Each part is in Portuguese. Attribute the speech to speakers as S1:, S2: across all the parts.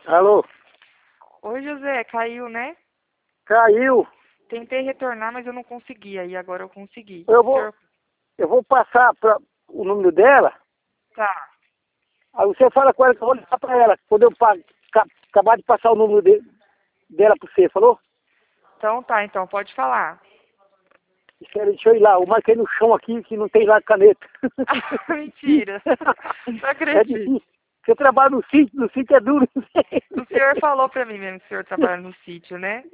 S1: Alô?
S2: Oi, José, caiu, né?
S1: Caiu.
S2: Tentei retornar, mas eu não consegui. Aí agora eu consegui.
S1: Eu
S2: O
S1: vou,
S2: senhor...
S1: eu vou passar o número dela.
S2: Tá.
S1: Aí você fala com ela que eu vou ligar pra ela. Quando eu acabar de passar o número dela pra você, falou?
S2: Então tá, então pode falar.
S1: Deixa eu ir lá. Eu marquei no chão aqui que não tem lá caneta.
S2: Mentira. Não
S1: É
S2: acredito.
S1: difícil. Você trabalha no sítio é duro.
S2: O senhor falou pra mim mesmo que o senhor trabalha no sítio, né?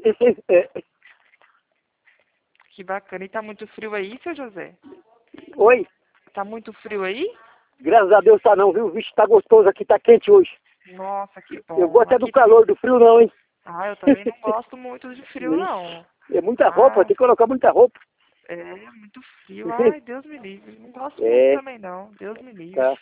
S2: Que bacana. E tá muito frio aí, seu José?
S1: Oi?
S2: Tá muito frio aí?
S1: Graças a Deus tá não, viu? O bicho tá gostoso aqui, tá quente hoje.
S2: Nossa, que
S1: Eu
S2: bom.
S1: gosto é do
S2: Aqui...
S1: calor, do frio não, hein?
S2: Ah, eu também não gosto muito de frio,
S1: Vixe,
S2: não.
S1: é muita roupa,
S2: Ah,
S1: tem que colocar muita roupa.
S2: é muito frio. Ai, Deus me livre. Não gosto muito
S1: É,
S2: também, não. Deus me livre.
S1: tá.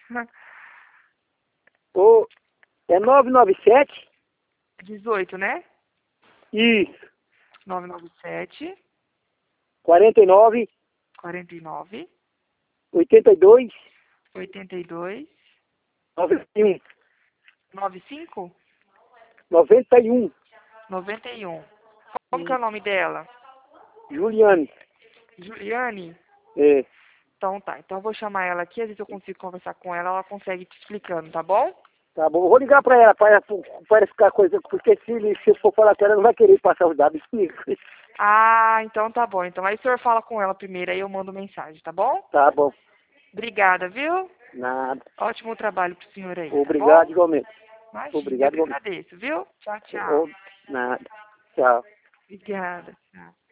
S1: Ô, é 997?
S2: 18, né?
S1: Isso.
S2: 997
S1: 49,
S2: 49
S1: 82,
S2: 82
S1: 91.
S2: 95
S1: 91.
S2: 91. Como que é o nome dela?
S1: Juliane.
S2: Juliane?
S1: É,
S2: Então tá. Então eu vou chamar ela aqui, às vezes eu consigo conversar com ela, ela consegue te explicando, tá bom?
S1: tá bom. Eu vou ligar pra ela, para ficar coisa, porque se eu for falar com ela, ela não vai querer passar os dados.
S2: Ah, então tá bom. Então aí o senhor fala com ela primeiro, aí eu mando mensagem, tá bom?
S1: Tá bom.
S2: Obrigada, viu?
S1: Nada.
S2: Ótimo trabalho pro senhor aí, tá
S1: Obrigado
S2: bom?
S1: igualmente.
S2: Imagina, eu
S1: Obrigado
S2: que
S1: igualmente.
S2: agradeço, viu? Tchau, tchau.
S1: Nada. Tchau.
S2: Obrigada, tchau.